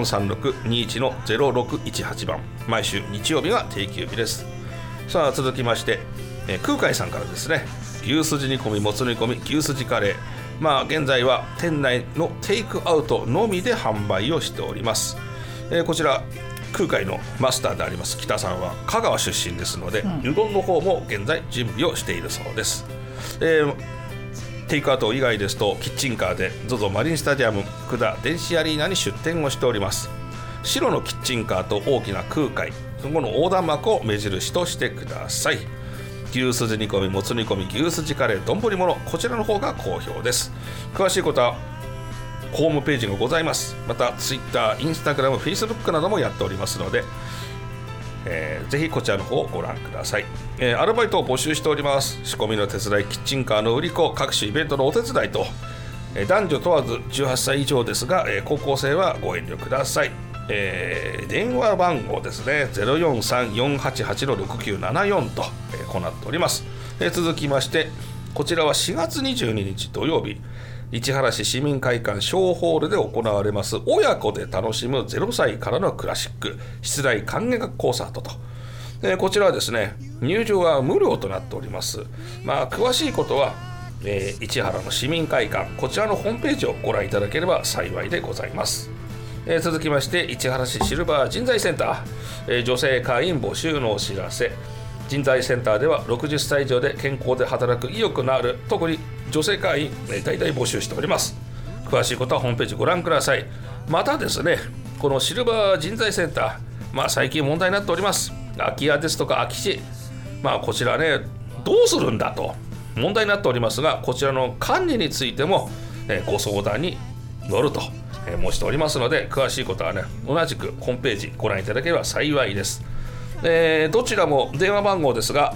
C: 0436-21-0618 番、毎週日曜日が定休日です。さあ続きまして、空海さんからですね、牛すじ煮込み、もつ煮込み、牛すじカレー、現在は店内のテイクアウトのみで販売をしております。こちら空海のマスターであります北さんは香川出身ですので、うどんの方も現在準備をしているそうです。テイクアウト以外ですとキッチンカーで ZOZO マリンスタジアム久田電子アリーナに出店をしております。白のキッチンカーと大きな空海、この横断幕を目印としてください。牛すじ煮込み、もつ煮込み、牛すじカレー、丼物、こちらの方が好評です。詳しいことはホームページがございます。また Twitter、Instagram、Facebook などもやっておりますので、ぜひこちらの方をご覧ください。アルバイトを募集しております。仕込みの手伝い、キッチンカーの売り子、各種イベントのお手伝いと、男女問わず18歳以上ですが、高校生はご遠慮ください。電話番号ですね 043-488-6974 と、行っております。続きましてこちらは4月22日土曜日、市原市市民会館小ホールで行われます親子で楽しむ0歳からのクラシック出題管弦楽コンサートと、こちらはですね入場は無料となっております。詳しいことは、市原の市民会館こちらのホームページをご覧いただければ幸いでございます。続きまして市原市シルバー人材センター、女性会員募集のお知らせ。人材センターでは60歳以上で健康で働く意欲のある特に女性会員、大々募集しております。詳しいことはホームページご覧ください。またですねこのシルバー人材センター、最近問題になっております空き家ですとか空き地、こちらねどうするんだと問題になっておりますが、こちらの管理についても、ご相談に乗ると申しておりますので、詳しいことはね同じくホームページご覧いただければ幸いです。どちらも電話番号ですが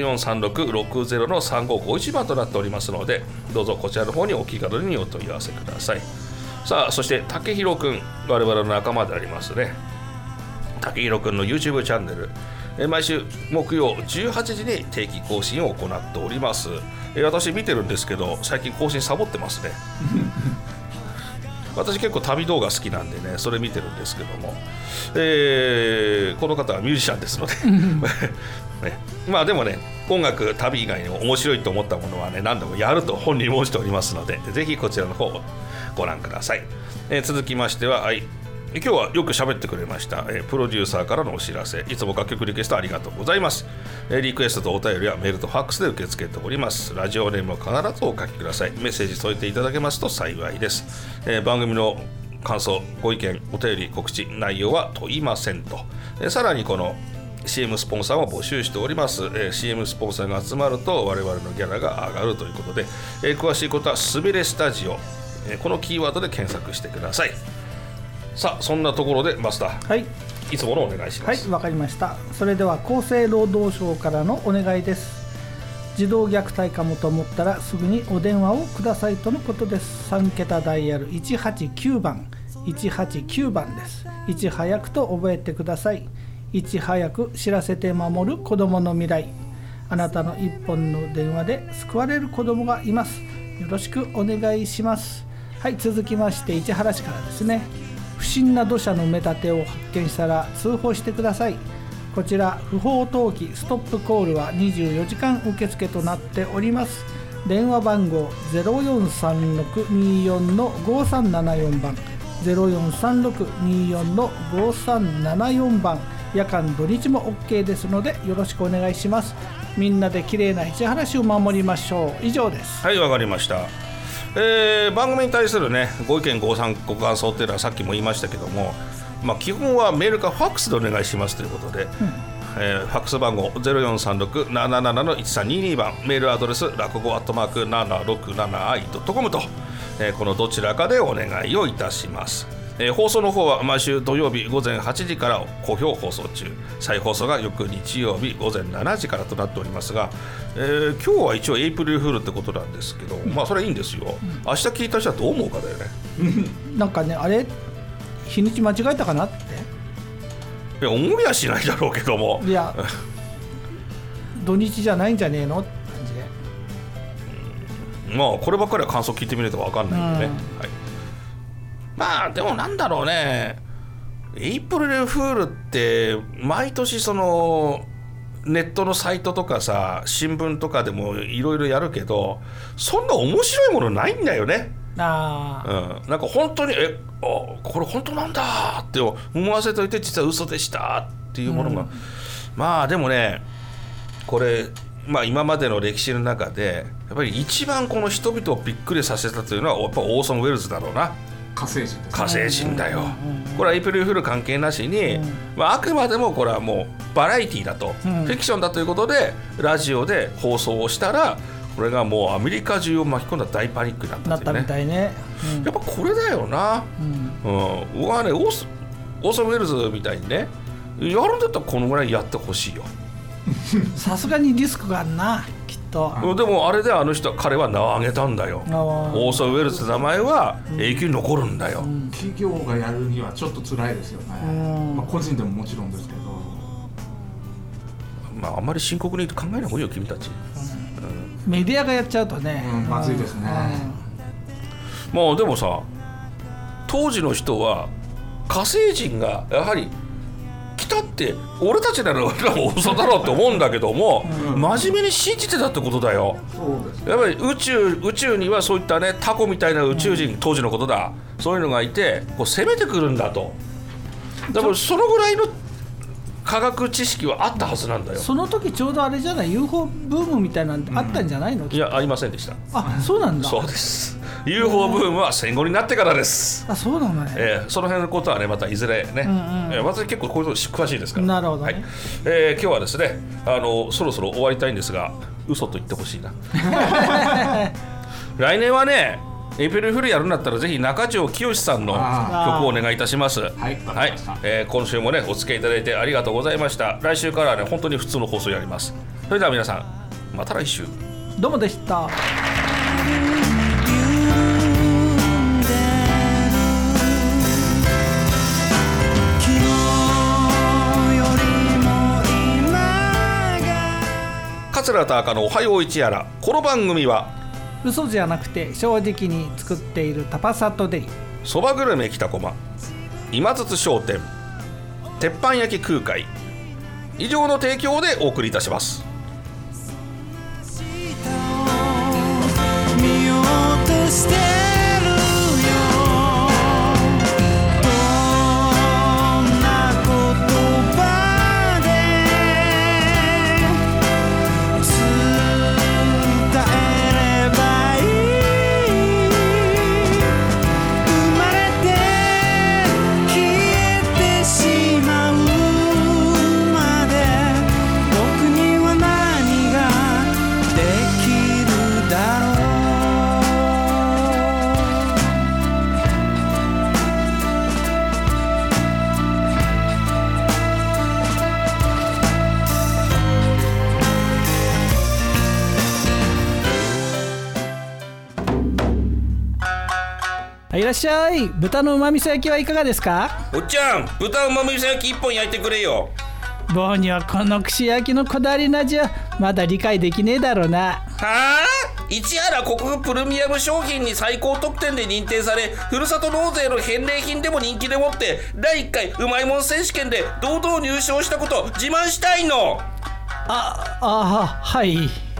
C: 0436-60-3551 番となっておりますので、どうぞこちらの方にお気軽にお問い合わせください。さあそして竹広くん、我々の仲間でありますね竹広くんの YouTube チャンネル、毎週木曜18時に定期更新を行っております。私見てるんですけど最近更新サボってますね私結構旅動画好きなんでねそれ見てるんですけども、この方はミュージシャンですので、ね、でもね音楽旅以外にも面白いと思ったものはね何でもやると本人申しておりますので、ぜひこちらの方をご覧ください。続きましては、今日はよく喋ってくれました、プロデューサーからのお知らせ。いつも楽曲リクエストありがとうございます。リクエストとお便りはメールとファックスで受け付けております。ラジオネームを必ずお書きください。メッセージ添えていただけますと幸いです。番組の感想ご意見お便り告知内容は問いませんと、さらにこの CM スポンサーを募集しております。CM スポンサーが集まると我々のギャラが上がるということで、詳しいことはすべれスタジオ、このキーワードで検索してください。さあそんなところでマスター、いつものお願いします。
D: わかりました。それでは厚生労働省からのお願いです。児童虐待かもと思ったらすぐにお電話をくださいとのことです。3桁ダイヤル189番189番です。いち早くと覚えてください。いち早く知らせて守る子どもの未来。あなたの一本の電話で救われる子どもがいます。よろしくお願いします。続きまして市原市からですね。不審な土砂の埋め立てを発見したら通報してください。こちら不法投棄ストップコールは24時間受付となっております。電話番号 043624-5374 番 043624-5374 番、夜間土日も OK ですのでよろしくお願いします。みんなで綺麗な市原市を守りましょう。以上です。
C: わかりました。番組に対するねご意見ご感想っていうのはさっきも言いましたけども、基本はメールかファックスでお願いしますということで、 ファックス番号 0436-777-1322 番、メールアドレス落語@767i.com と、このどちらかでお願いをいたします。放送の方は毎週土曜日午前8時から好評放送中、再放送が翌日曜日午前7時からとなっておりますが、今日は一応エイプリルフールってことなんですけど、まあそれはいいんですよ。明日聞いた人はどう思うかだよね。
D: なんかね、あれ日にち間違えたかなって。
C: いや、思いはしないだろうけども、
D: いや土日じゃないんじゃねえのって感じで、
C: まあこればっかりは感想聞いてみないと分かんないんでね、はい、まあでもなんだろうね、エイプリルフールって毎年そのネットのサイトとかさ、新聞とかでもいろいろやるけど、そんな面白いものないんだよね。なんか本当にこれ本当なんだって思わせといて、実は嘘でしたっていうものが、まあでもね、これまあ今までの歴史の中でやっぱり一番この人々をびっくりさせたというのはやっぱオーソン・ウェルズだろうな。
G: 火星人ですね。
C: 火星人だよ。これはエイプリルフール関係なしに、まあ、あくまでもこれはもうバラエティだと、フィクションだということでラジオで放送をしたら、これがもうアメリカ中を巻き込んだ大パニックになったっていうね。
D: なったみたいね、
C: やっぱこれだよな。僕はね、オーソン・ウェルズみたいにね、やるんだったらこのぐらいやってほしいよ。
D: さすがにリスクがあるな、きっと。
C: でもあれで彼は名を挙げたんだよ。オーソン・ウェルズって名前は永久に残るんだよ。
G: 企業がやるにはちょっと辛いですよね。まあ、個人でももちろんですけど、
C: まああんまり深刻に考えない方がいいよ君たち。
D: メディアがやっちゃうとね、
G: まずいですね。
C: まあでもさ、当時の人は火星人がやはり来たって俺たちなら嘘だろうって思うんだけども、真面目に信じてたってことだよ。
G: そうですね。
C: やっぱり宇宙にはそういったね、タコみたいな宇宙人、当時のことだ、そういうのがいてこう攻めてくるんだと。だからそのぐらいの科学知識はあったはずなんだよ。
D: その時ちょうどあれじゃない、 UFO ブームみたいなのあったんじゃないの？
C: いや、ありませんでした。
D: あ、そうなんだ。
C: そうです。UFO ブームは戦後になってからです。
D: あ、そうなんだね。
C: その辺のことはね、またいずれね、私結構こういうこと詳しいですから。
D: なるほどね。
C: はい、今日はですね、そろそろ終わりたいんですが、嘘と言ってほしいな。来年はね、エイプリルフールやるんだったらぜひ中条きよしさんの曲をお願いいたします。はい、今週もねお付き合いいただいてありがとうございました。来週からはね本当に普通の放送やります。それでは皆さん、また来週。
D: どうもでした。
C: 桂田赤のおはよう市原。この番組は
D: 嘘じゃなくて正直に作っているタパサットデリ、
C: そばグルメ北駒、今津商店、鉄板焼き空海、以上の提供でお送りいたします。
B: 見ようとしてるよ、どんな言葉で伝えればいい、生まれて消えてしまうまで僕には何ができるだろう。
D: いらっしゃい。豚のうまみそ焼きはいかがですか？
C: おっちゃん、豚うまみそ焼き1本焼いてくれよ。
D: 棒にはこの串焼きのこだわりの味はまだ理解できねえだろうな。
C: はあ、市原国府プレミアム商品に最高得点で認定され、ふるさと納税の返礼品でも人気でもって第1回うまいもん選手権で堂々入賞したこと自慢したいの。
D: はい。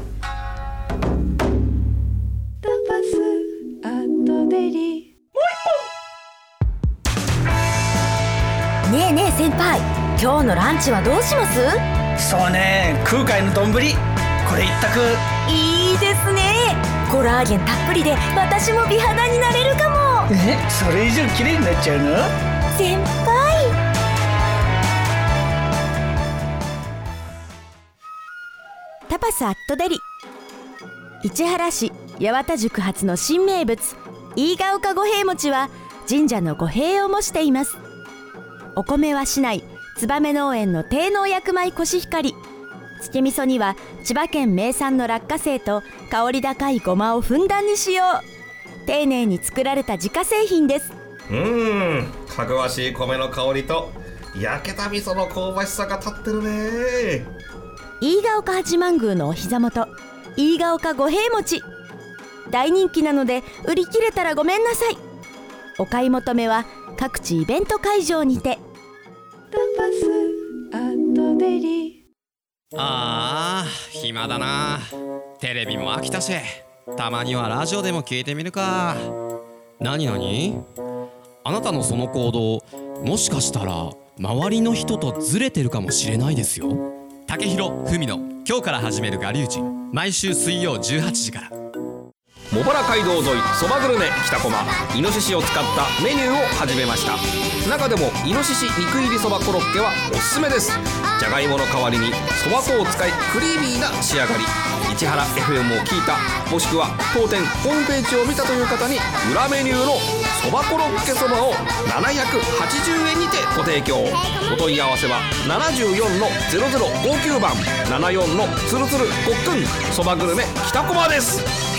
E: ねえねえ先輩、今日のランチはどうします？
D: そうね、空海の丼、これ一択。
E: いいですね。コラーゲンたっぷりで私も美肌になれるかも。
D: それ以上綺麗になっちゃうの？
E: 先輩。
F: タパスアットデリ。市原市八幡宿発の新名物飯ヶ丘五平餅は神社の五平を模しています。お米は市内燕農園の低農薬米コシヒカリ。つけ味噌には千葉県名産の落花生と香り高いごまをふんだんに使用。丁寧に作られた自家製品です。
C: かぐわしい米の香りと焼けた味噌の香ばしさが立ってるね。
F: 飯ヶ丘八幡宮のお膝元飯ヶ丘五平餅、大人気なので売り切れたらごめんなさい。お買い求めは各地イベント会場にて。
I: 暇だな。テレビも飽きたし、たまにはラジオでも聞いてみるか。何あなたのその行動、もしかしたら周りの人とずれてるかもしれないですよ。竹広文の今日から始める我流人、毎週水曜18時から。
C: 茂原街道沿いそばグルメ北駒、イノシシを使ったメニューを始めました。中でもイノシシ肉入りそばコロッケはおすすめです。じゃがいもの代わりにそば粉を使いクリーミーな仕上がり。市原 FM を聞いた、もしくは当店ホームページを見たという方に裏メニューのそばコロッケそばを780円にてご提供。お問い合わせは74-0059番74のつるつるごっくんそばグルメ北駒です。